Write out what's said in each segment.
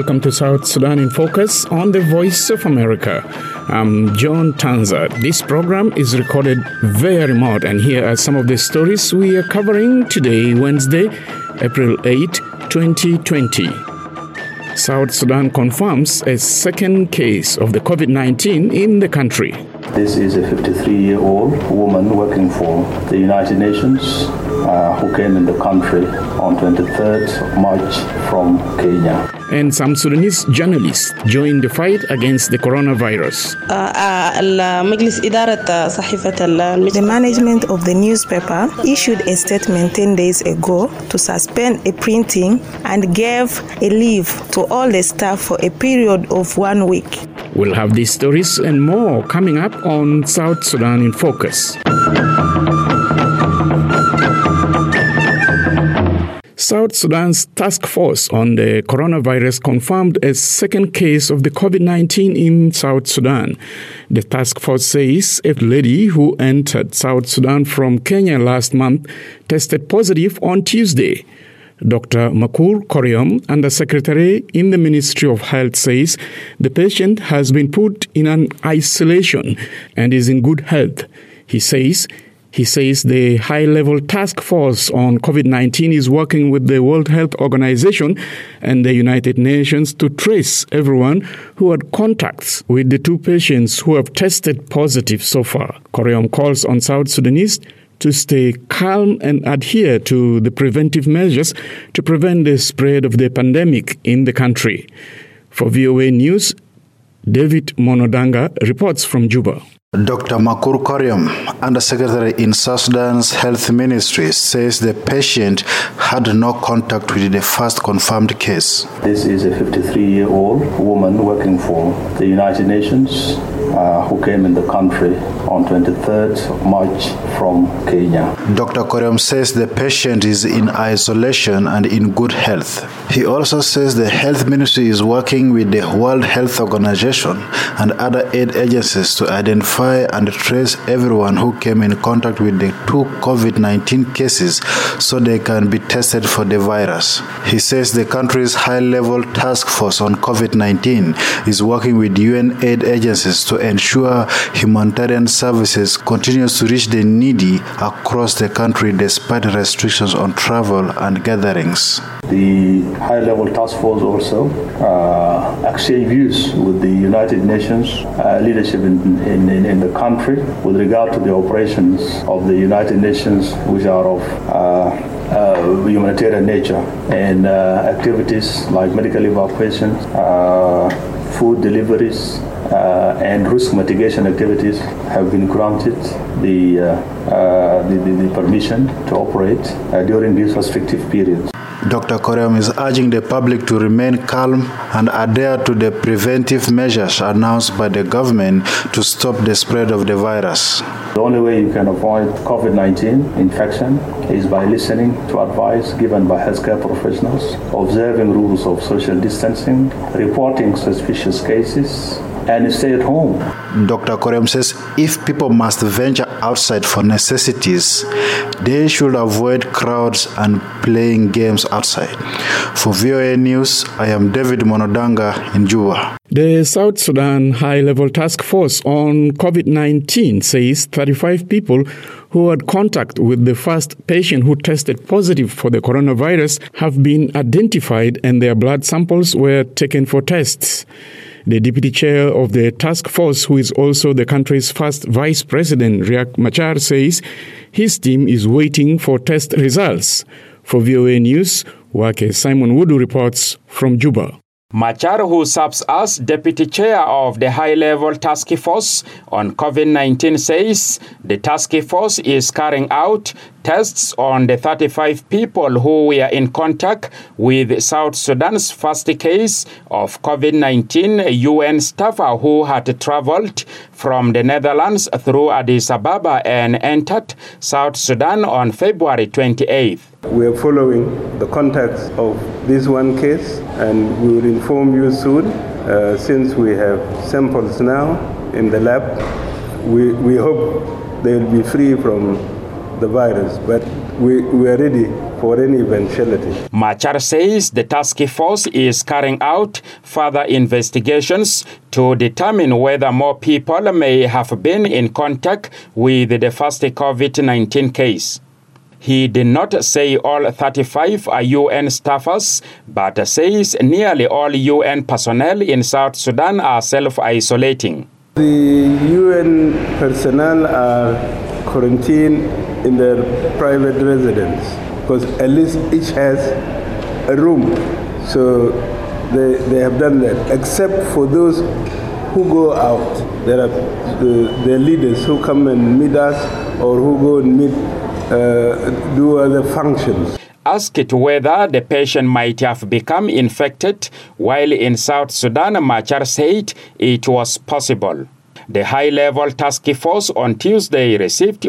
welcome to South Sudan in Focus on the Voice of America. I'm John Tanza. This program is recorded via remote, and here are some of the stories we are covering today, Wednesday, April 8, 2020. South Sudan confirms a second case of the COVID-19 in the country. This is a 53-year-old woman working for the United Nations who came in the country on 23rd of March from Kenya. And some Sudanese journalists joined the fight against the coronavirus. The management of the newspaper issued a statement 10 days ago to suspend a printing and gave a leave to all the staff for a period of 1 week. We'll have these stories and more coming up on South Sudan in Focus. South Sudan's task force on the coronavirus confirmed a second case of the COVID-19 in South Sudan. The task force says a lady who entered South Sudan from Kenya last month tested positive on Tuesday. Dr. Makur Koryom, Undersecretary in the Ministry of Health, says the patient has been put in an isolation and is in good health. He says the high-level task force on COVID-19 is working with the World Health Organization and the United Nations to trace everyone who had contacts with the two patients who have tested positive so far. Koryom calls on South Sudanese to stay calm and adhere to the preventive measures to prevent the spread of the pandemic in the country. For VOA News, David Monodanga reports from Juba. Dr. Makur Koryom, Undersecretary in South Sudan's Health Ministry, says the patient had no contact with the first confirmed case. This is a 53-year-old woman working for the United Nations who came in the country on 23rd of March from Kenya. Dr. Koryom says the patient is in isolation and in good health. He also says the Health Ministry is working with the World Health Organization and other aid agencies to identify and trace everyone who came in contact with the two COVID-19 cases so they can be tested for the virus. He says the country's high-level task force on COVID-19 is working with UN aid agencies to ensure humanitarian services continues to reach the needy across the country despite restrictions on travel and gatherings. The high-level task force also exchange views with the United Nations leadership in the country with regard to the operations of the United Nations, which are of humanitarian nature, and activities like medical evacuations, food deliveries, and risk mitigation activities have been granted the permission to operate during these restrictive periods. Dr. Koryom is urging the public to remain calm and adhere to the preventive measures announced by the government to stop the spread of the virus. The only way you can avoid COVID-19 infection is by listening to advice given by healthcare professionals, observing rules of social distancing, reporting suspicious cases, and stay at home. Dr. Koryom says if people must venture outside for necessities, they should avoid crowds and playing games outside. For VOA News, I am David Monodanga in Juba. The South Sudan High-Level Task Force on COVID-19 says 35 people who had contact with the first patient who tested positive for the coronavirus have been identified and their blood samples were taken for tests. The deputy chair of the task force, who is also the country's first vice president, Riek Machar, says his team is waiting for test results. For VOA News, Wake Simon Wudu reports from Juba. Machar, who serves as deputy chair of the high-level task force on COVID-19, says the task force is carrying out tests on the 35 people who were in contact with South Sudan's first case of COVID-19 UN staffer who had traveled from the Netherlands through Addis Ababa and entered South Sudan on February 28th. We are following the contacts of this one case, and we will inform you soon. Since we have samples now in the lab, we hope they will be free from the virus, but we are ready for any eventuality. Machar says the task force is carrying out further investigations to determine whether more people may have been in contact with the first COVID-19 case. He did not say all 35 are UN staffers, but says nearly all UN personnel in South Sudan are self-isolating. The UN personnel are quarantined in their private residence because at least each has a room. So they have done that, except for those who go out. There are the leaders who come and meet us or who go and do other functions. Asked whether the patient might have become infected while in South Sudan, Machar said it was possible. The high-level task force on Tuesday received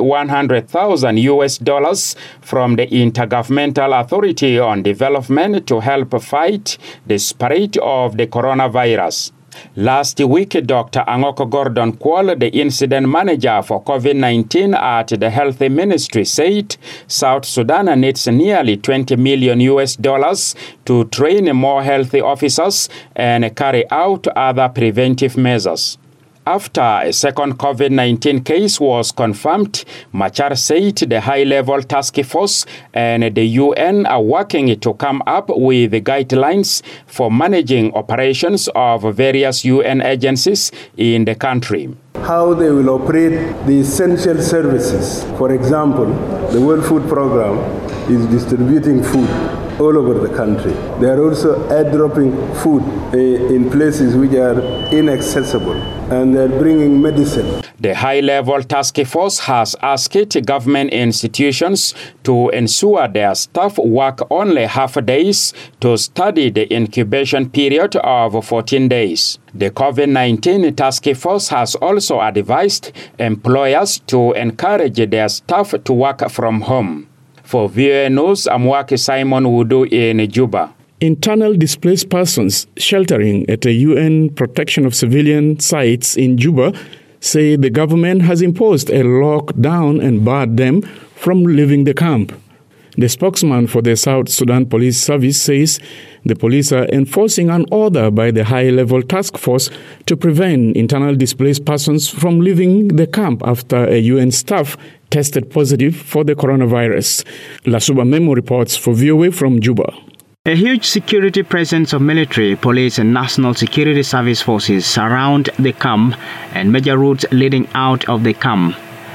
$100,000 from the Intergovernmental Authority on Development to help fight the spread of the coronavirus. Last week, Dr. Angoko Gordon Kwol, the incident manager for COVID-19 at the Health Ministry, said South Sudan needs nearly $20 million to train more health officers and carry out other preventive measures. After a second COVID-19 case was confirmed, Machar said the high-level task force and the UN are working to come up with guidelines for managing operations of various UN agencies in the country. How they will operate the essential services. For example, the World Food Program is distributing food all over the country. They are also airdropping food in places which are inaccessible, and they're bringing medicine. The high-level task force has asked government institutions to ensure their staff work only half days to study the incubation period of 14 days. The COVID-19 task force has also advised employers to encourage their staff to work from home. For VOA News, I'm Waki Simon Wudu in Juba. Internal displaced persons sheltering at a UN protection of civilian sites in Juba say the government has imposed a lockdown and barred them from leaving the camp. The spokesman for the South Sudan Police Service says the police are enforcing an order by the high-level task force to prevent internal displaced persons from leaving the camp after a UN staff tested positive for the coronavirus. Lasuba Memo reports for VOA from Juba. A huge security presence of military, police and national security service forces surround the camp and major routes leading out of the camp.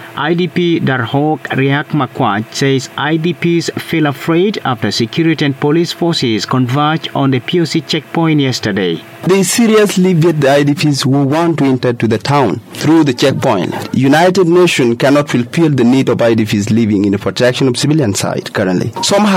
IDP Darhok Riak Makwat says IDPs feel afraid after security and police forces converged on the POC checkpoint yesterday. They seriously beat the IDPs who want to enter to the town through the checkpoint. United Nations cannot fulfill the need of IDPs living in the protection of civilian side currently.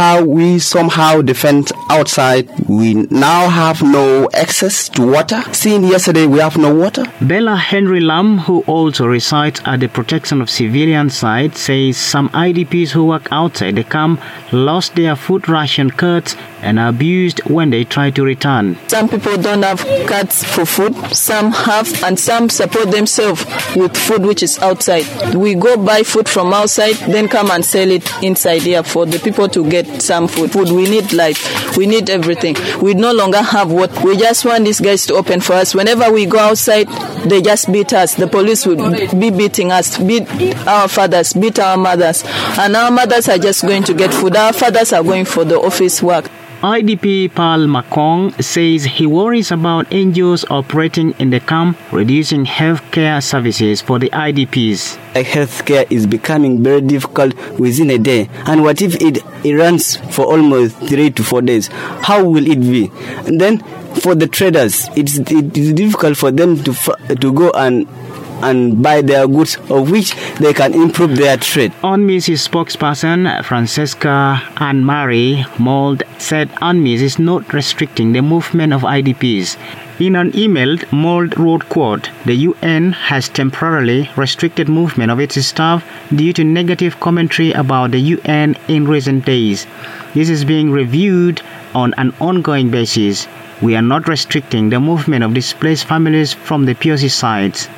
We defend outside. We now have no access to water. Since yesterday we have no water. Bella Henry Lam, who also resides at the protection of civilian side, says some IDPs who work outside the camp lost their food ration cards and are abused when they try to return. Some people don't have cards for food, some have, and some support themselves with food which is outside. We go buy food from outside, then come and sell it inside here for the people to get some food. We need life, we need everything. We no longer have what, we just want these guys to open for us. Whenever we go outside, they just beat us. The police will be beating us, beat our fathers, beat our mothers, and our mothers are just going to get food. Our fathers are going for the office work. IDP Paul Makong says he worries about NGOs operating in the camp reducing healthcare services for the IDPs. Healthcare is becoming very difficult within a day, and what if it runs for almost 3 to 4 days? How will it be? And then for the traders, it's difficult for them to go and buy their goods of which they can improve their trade. UNMISS spokesperson Francesca Anne-Marie Mould said UNMISS is not restricting the movement of IDPs. In an email, Mould wrote, quote, "The UN has temporarily restricted movement of its staff due to negative commentary about the UN in recent days. This is being reviewed on an ongoing basis. We are not restricting the movement of displaced families from the POC sites."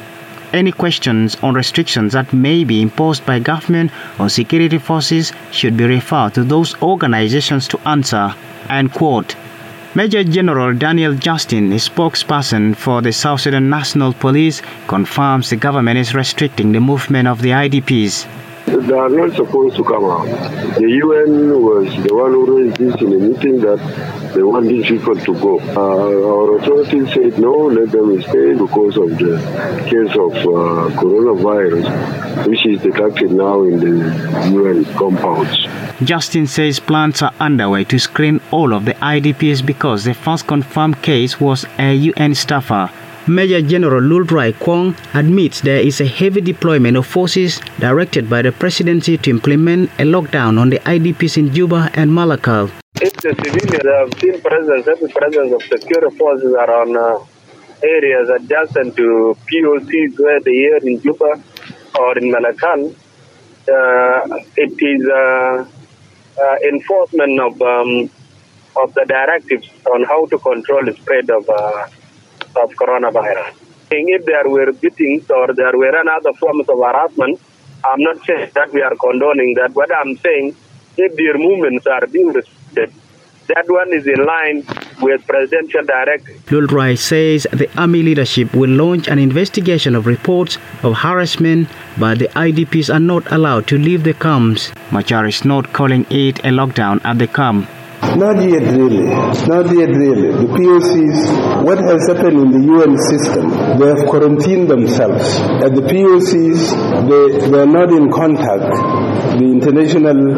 Any questions on restrictions that may be imposed by government or security forces should be referred to those organizations to answer, end quote. Major General Daniel Justin, a spokesperson for the South Sudan National Police, confirms the government is restricting the movement of the IDPs. They are not supposed to come out. The UN was the one who raised this in a meeting that they want these people to go. Our authorities said no, let them stay because of the case of coronavirus, which is detected now in the UN compounds. Justin says plans are underway to screen all of the IDPs because the first confirmed case was a UN staffer. Major General Lulrai Kwong admits there is a heavy deployment of forces directed by the presidency to implement a lockdown on the IDPs in Juba and Malakal. If the civilians have seen heavy presence of security forces around areas adjacent to POCs where they are in Juba or in Malakal, it is enforcement of the directives on how to control the spread of coronavirus. If there were beatings or there were another forms of harassment, I'm not saying that we are condoning that. What I'm saying, if their movements are being restricted, that one is in line with presidential directives. Lulrai says the army leadership will launch an investigation of reports of harassment, but the IDPs are not allowed to leave the camps. Machar is not calling it a lockdown at the camp. Not yet really. The POCs, what has happened in the UN system, they have quarantined themselves. At the POCs, they are not in contact. The international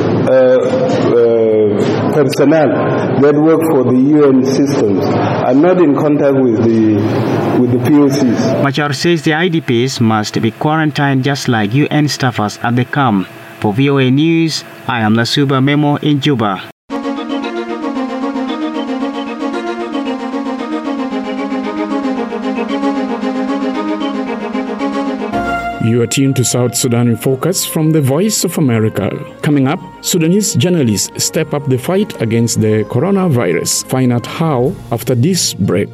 personnel that work for the UN systems are not in contact with the POCs. Machar says the IDPs must be quarantined just like UN staffers at the camp. For VOA News, I am Lasuba Memo in Juba. You are tuned to South Sudan in Focus from the Voice of America. Coming up, Sudanese journalists step up the fight against the coronavirus. Find out how after this break.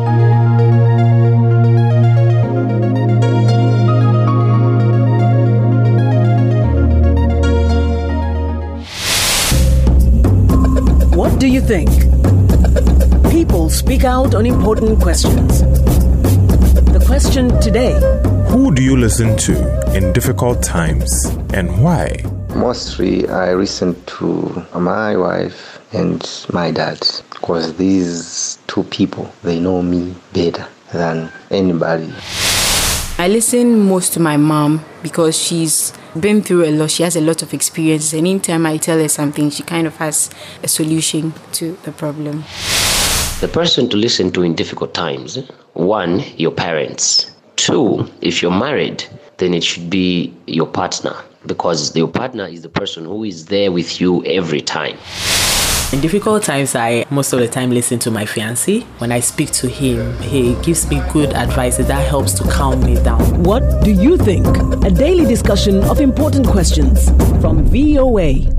What do you think? People speak out on important questions. The question today: who do you listen to in difficult times and why? Mostly I listen to my wife and my dad because these two people, they know me better than anybody. I listen most to my mom because she's been through a lot. She has a lot of experience, and anytime I tell her something, she kind of has a solution to the problem. The person to listen to in difficult times: 1, your parents. 2, if you're married, then it should be your partner, because your partner is the person who is there with you every time. In difficult times, I most of the time listen to my fiancé. When I speak to him, he gives me good advice that helps to calm me down. What do you think? A daily discussion of important questions from VOA.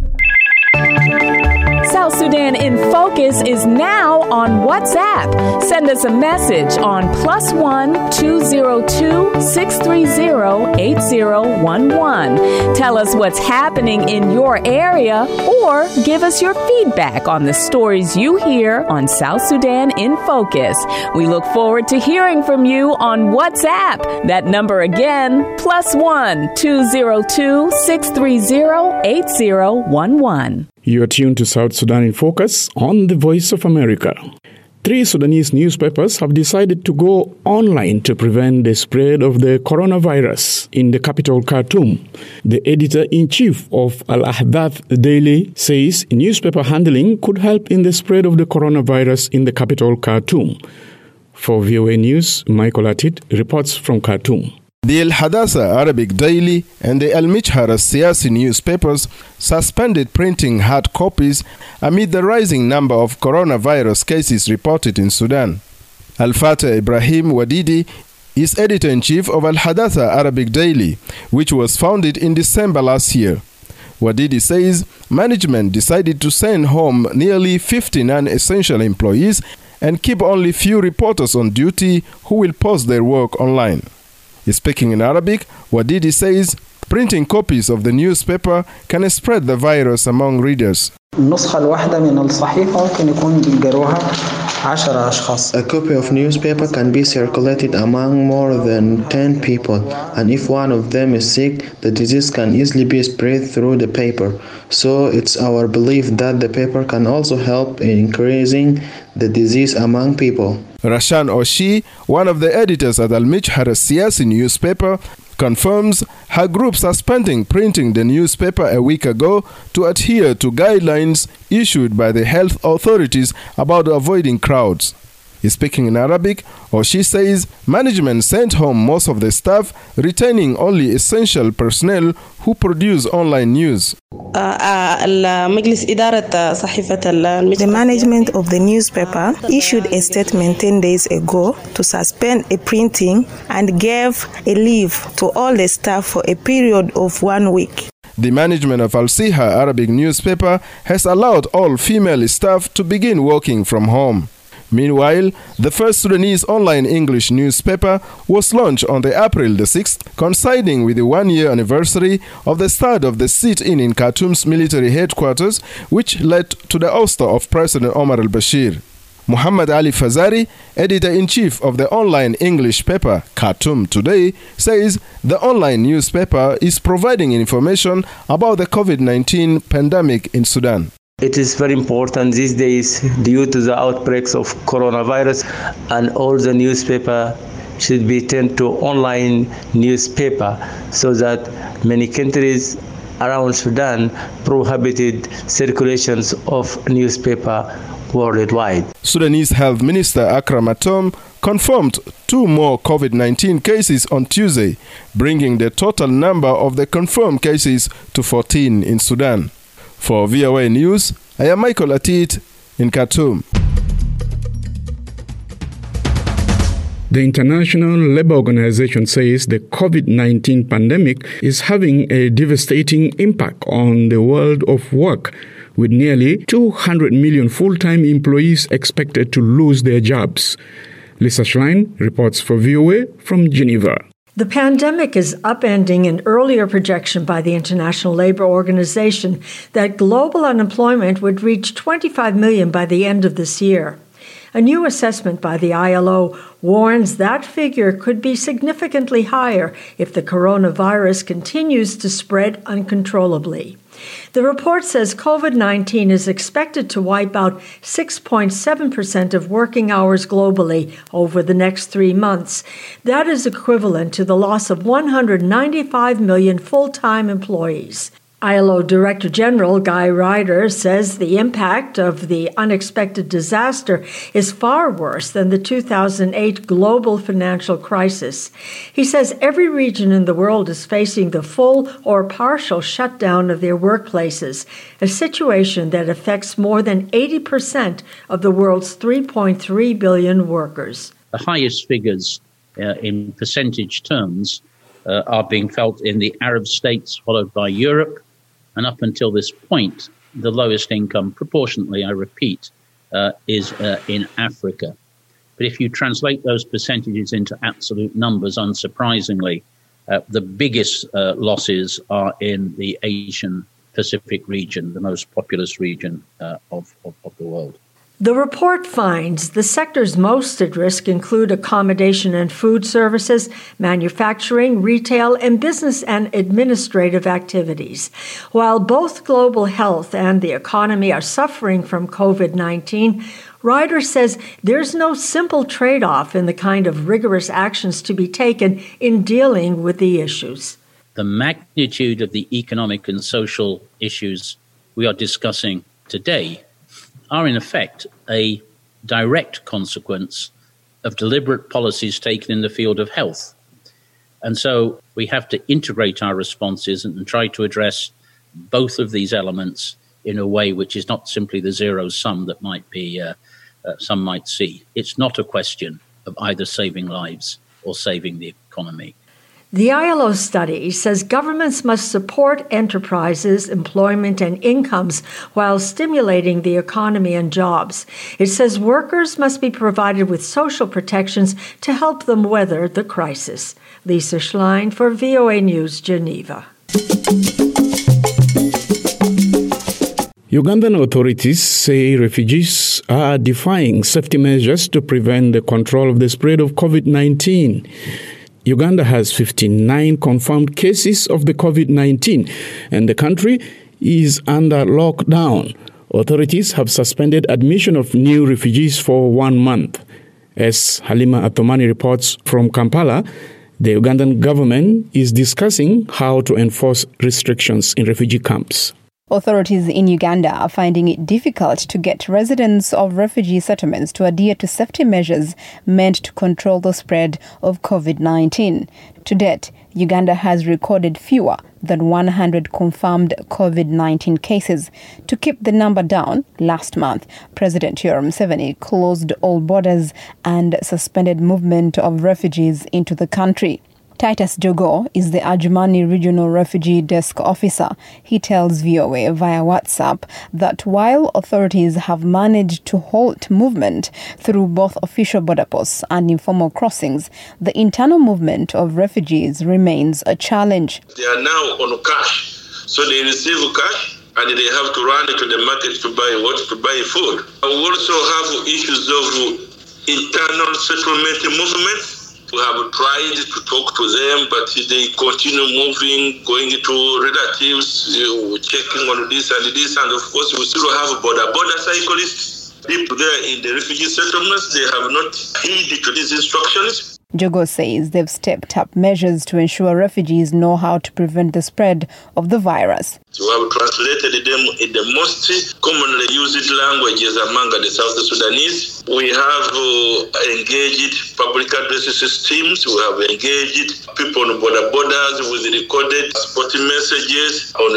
South Sudan in Focus is now on WhatsApp. Send us a message on +1 202 630 8011. Tell us what's happening in your area or give us your feedback on the stories you hear on South Sudan in Focus. We look forward to hearing from you on WhatsApp. That number again, +1 202 630 8011. You are tuned to South Sudan in Focus on the Voice of America. 3 Sudanese newspapers have decided to go online to prevent the spread of the coronavirus in the capital, Khartoum. The editor-in-chief of Al Ahdath Daily says newspaper handling could help in the spread of the coronavirus in the capital, Khartoum. For VOA News, Michael Atit reports from Khartoum. The Al Hadassa Arabic Daily and the Al Mijhar Siyasi newspapers suspended printing hard copies amid the rising number of coronavirus cases reported in Sudan. Al-Fateh Ibrahim Wadidi is editor-in-chief of Al Hadassa Arabic Daily, which was founded in December last year. Wadidi says management decided to send home nearly 50 non-essential employees and keep only few reporters on duty who will post their work online. Speaking in Arabic, Wadidi says printing copies of the newspaper can spread the virus among readers. النسخة الواحدة من الصحيفة ممكن يكون بيقروها 10 أشخاص. A copy of newspaper can be circulated among more than 10 people, and if one of them is sick, the disease can easily be spread through the paper. So it's our belief that the paper can also help in increasing the disease among people. Rashan Oshi, one of the editors at Al-Mijhar Siyasi newspaper, confirms her group suspending printing the newspaper a week ago to adhere to guidelines issued by the health authorities about avoiding crowds. Speaking in Arabic, Oshi says management sent home most of the staff, retaining only essential personnel who produce online news. The management of the newspaper issued a statement 10 days ago to suspend a printing and gave a leave to all the staff for a period of 1 week. The management of Al-Siha Arabic newspaper has allowed all female staff to begin working from home. Meanwhile, the first Sudanese online English newspaper was launched on the April the 6th, coinciding with the 1-year anniversary of the start of the sit-in Khartoum's military headquarters, which led to the ouster of President Omar al-Bashir. Muhammad Ali Fazari, editor-in-chief of the online English paper Khartoum Today, says the online newspaper is providing information about the COVID-19 pandemic in Sudan. It is very important these days due to the outbreaks of coronavirus, and all the newspaper should be turned to online newspaper so that many countries around Sudan prohibited circulations of newspaper worldwide. Sudanese Health Minister Akram Atom confirmed 2 more COVID-19 cases on Tuesday, bringing the total number of the confirmed cases to 14 in Sudan. For VOA News, I am Michael Atit in Khartoum. The International Labour Organization says the COVID-19 pandemic is having a devastating impact on the world of work, with nearly 200 million full-time employees expected to lose their jobs. Lisa Schlein reports for VOA from Geneva. The pandemic is upending an earlier projection by the International Labour Organization that global unemployment would reach 25 million by the end of this year. A new assessment by the ILO warns that figure could be significantly higher if the coronavirus continues to spread uncontrollably. The report says COVID-19 is expected to wipe out 6.7% of working hours globally over the next 3 months. That is equivalent to the loss of 195 million full-time employees. ILO Director General Guy Ryder says the impact of the unexpected disaster is far worse than the 2008 global financial crisis. He says every region in the world is facing the full or partial shutdown of their workplaces, a situation that affects more than 80% of the world's 3.3 billion workers. The highest figures in percentage terms are being felt in the Arab states, followed by Europe. And up until this point, the lowest income, proportionately, I repeat, is in Africa. But if you translate those percentages into absolute numbers, unsurprisingly, the biggest losses are in the Asian Pacific region, the most populous region of the world. The report finds the sectors most at risk include accommodation and food services, manufacturing, retail, and business and administrative activities. While both global health and the economy are suffering from COVID-19, Ryder says there's no simple trade-off in the kind of rigorous actions to be taken in dealing with the issues. The magnitude of the economic and social issues we are discussing today are in effect a direct consequence of deliberate policies taken in the field of health. And so we have to integrate our responses and try to address both of these elements in a way which is not simply the zero sum that might be some might see. It's not a question of either saving lives or saving the economy. The ILO study says governments must support enterprises, employment, and incomes while stimulating the economy and jobs. It says workers must be provided with social protections to help them weather the crisis. Lisa Schlein for VOA News, Geneva. Ugandan authorities say refugees are defying safety measures to prevent the control of the spread of COVID-19. Uganda has 59 confirmed cases of the COVID-19, and the country is under lockdown. Authorities have suspended admission of new refugees for 1 month. As Halima Athumani reports from Kampala, the Ugandan government is discussing how to enforce restrictions in refugee camps. Authorities in Uganda are finding it difficult to get residents of refugee settlements to adhere to safety measures meant to control the spread of COVID-19. To date, Uganda has recorded fewer than 100 confirmed COVID-19 cases. To keep the number down, last month, President Yoweri Museveni closed all borders and suspended movement of refugees into the country. Titus Jogo is the Adjumani Regional Refugee Desk Officer. He tells VOA via WhatsApp that while authorities have managed to halt movement through both official border posts and informal crossings, the internal movement of refugees remains a challenge. They are now on cash, so they receive cash and they have to run to the market to buy what? To buy food. We also have issues of internal settlement movement. We have tried to talk to them, but they continue moving, going to relatives, checking on this and this. And of course, we still have border cyclists. People there in the refugee settlements, they have not heeded to these instructions. Jogo says they've stepped up measures to ensure refugees know how to prevent the spread of the virus. We have translated them in the most commonly used languages among the South Sudanese. We have engaged public address systems. We have engaged people on borders with recorded supporting messages on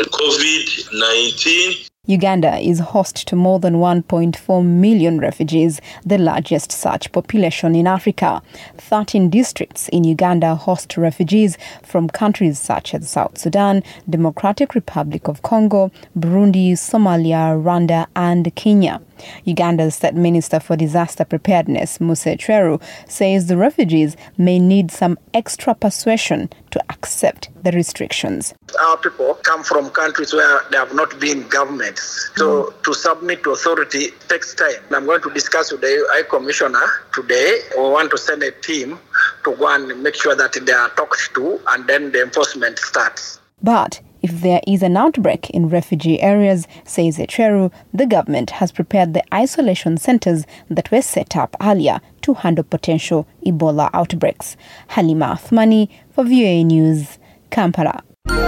COVID-19. Uganda is host to more than 1.4 million refugees, the largest such population in Africa. 13 districts in Uganda host refugees from countries such as South Sudan, Democratic Republic of Congo, Burundi, Somalia, Rwanda, and Kenya. Uganda's State Minister for Disaster Preparedness, Musa Cheru, says the refugees may need some extra persuasion to accept the restrictions. Our people come from countries where there have not been governments. So to submit to authority takes time. I'm going to discuss with the High Commissioner today. We want to send a team to go and make sure that they are talked to and then the enforcement starts. But if there is an outbreak in refugee areas, says Echeru, the government has prepared the isolation centers that were set up earlier to handle potential Ebola outbreaks. Halima Athumani for VOA News, Kampala.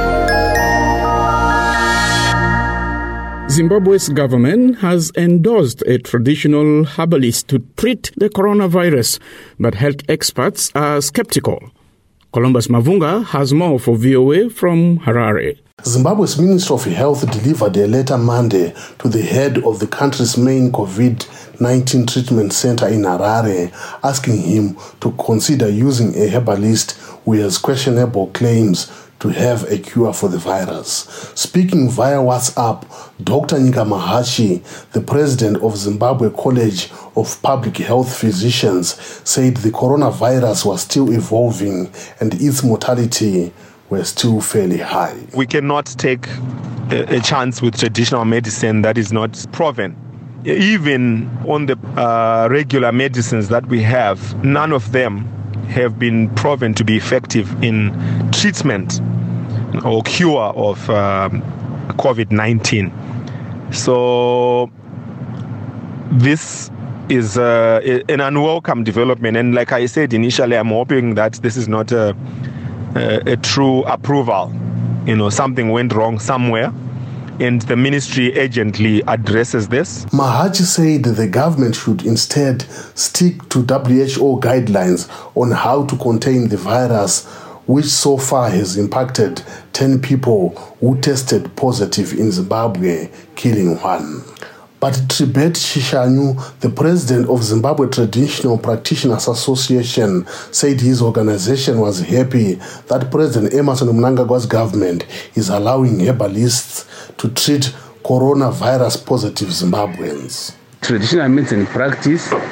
Zimbabwe's government has endorsed a traditional herbalist to treat the coronavirus, but health experts are skeptical. Columbus Mavunga has more for VOA from Harare. Zimbabwe's Minister of Health delivered a letter Monday to the head of the country's main COVID-19 treatment center in Harare, asking him to consider using a herbalist who has questionable claims to have a cure for the virus. Speaking via WhatsApp, Dr. Nyika Mahachi, the president of Zimbabwe College of Public Health Physicians, said the coronavirus was still evolving and its mortality were still fairly high. We cannot take a chance with traditional medicine that is not proven. Even on the regular medicines that we have, none of them have been proven to be effective in treatment or cure of COVID-19. So this is an unwelcome development. And like I said initially, I'm hoping that this is not a true approval. Something went wrong somewhere, and the ministry urgently addresses this. Mahachi said the government should instead stick to WHO guidelines on how to contain the virus, which so far has impacted 10 people who tested positive in Zimbabwe, killing one. But Tribet Shishanyu, the president of Zimbabwe Traditional Practitioners Association, said his organization was happy that President Emmerson Mnangagwa's government is allowing herbalists to treat coronavirus positive Zimbabweans. Traditional medicine practice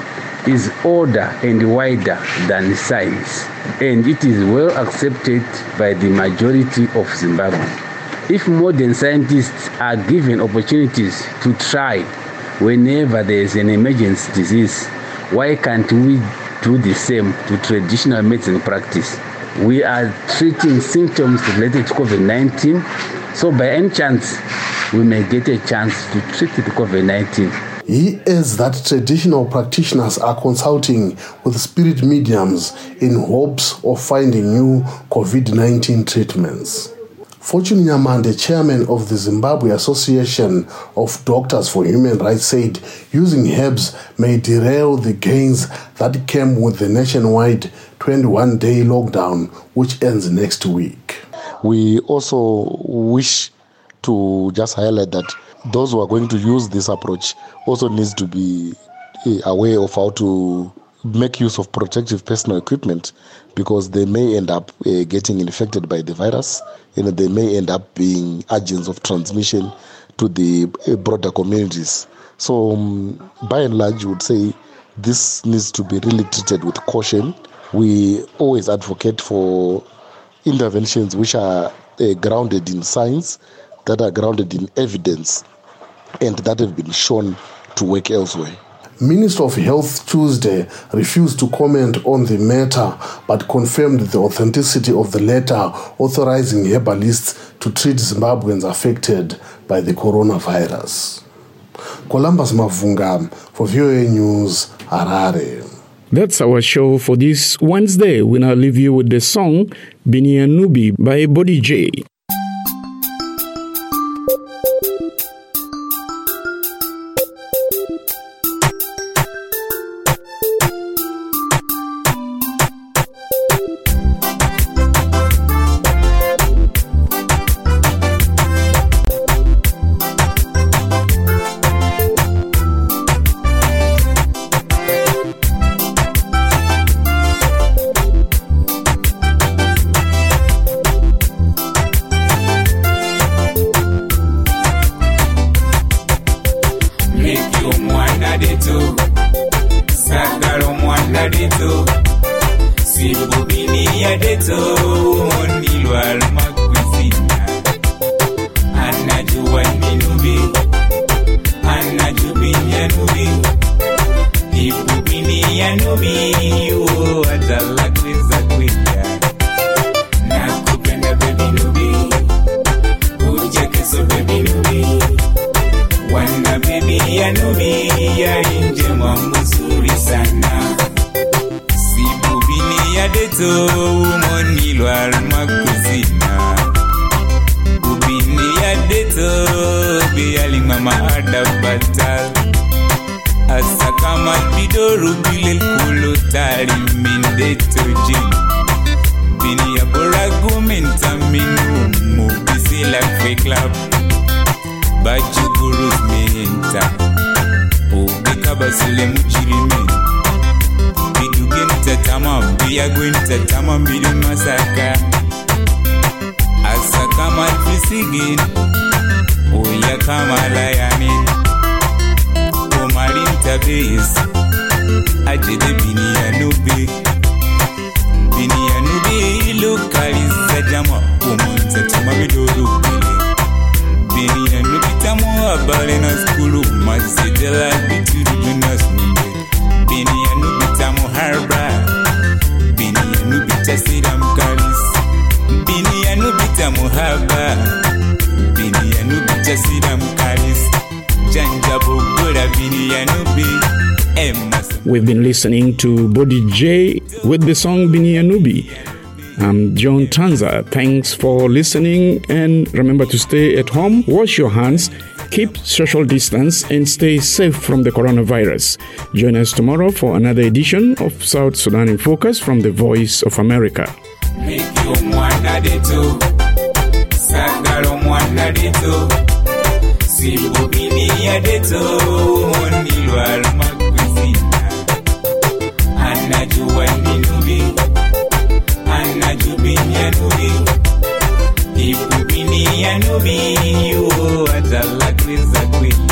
is older and wider than science, and it is well accepted by the majority of Zimbabwe. If modern scientists are given opportunities to try whenever there is an emergency disease, why can't we do the same to traditional medicine practice? We are treating symptoms related to COVID-19, so by any chance, we may get a chance to treat the COVID-19. He adds that traditional practitioners are consulting with spirit mediums in hopes of finding new COVID-19 treatments. Fortune Nyamande, chairman of the Zimbabwe Association of Doctors for Human Rights, said using herbs may derail the gains that came with the nationwide 21-day lockdown, which ends next week. We also wish to just highlight that those who are going to use this approach also needs to be aware of how to make use of protective personal equipment, because they may end up getting infected by the virus, and they may end up being agents of transmission to the broader communities. So by and large, you would say this needs to be really treated with caution. We always advocate for interventions which are grounded in science, that are grounded in evidence, and that have been shown to work elsewhere. Minister of Health Tuesday refused to comment on the matter, but confirmed the authenticity of the letter authorizing herbalists to treat Zimbabweans affected by the coronavirus. Columbus Mavunga for VOA News, Harare. That's our show for this Wednesday. We now leave you with the song Binianubi by Body J. We've been listening to Body J with the song Binianubi. I'm John Tanza. Thanks for listening, and remember to stay at home, wash your hands, keep social distance, and stay safe from the coronavirus. Join us tomorrow for another edition of South Sudan in Focus from the Voice of America. Ipu bini ya nubi, you are the luck with